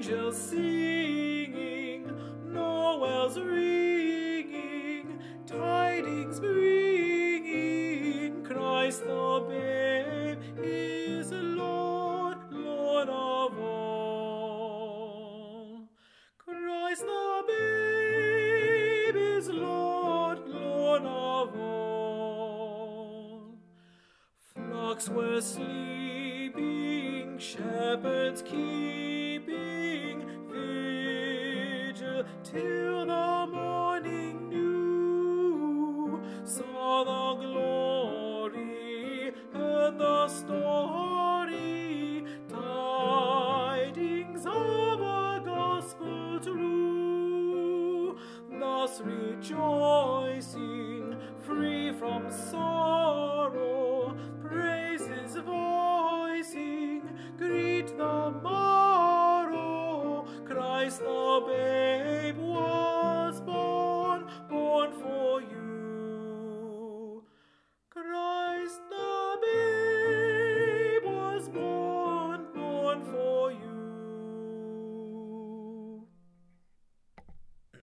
angels singing, Noel's ringing, tidings bringing, Christ the babe is Lord, Lord of all. Christ the babe is Lord, Lord of all. Flocks were sleeping, shepherds keeping vigil till the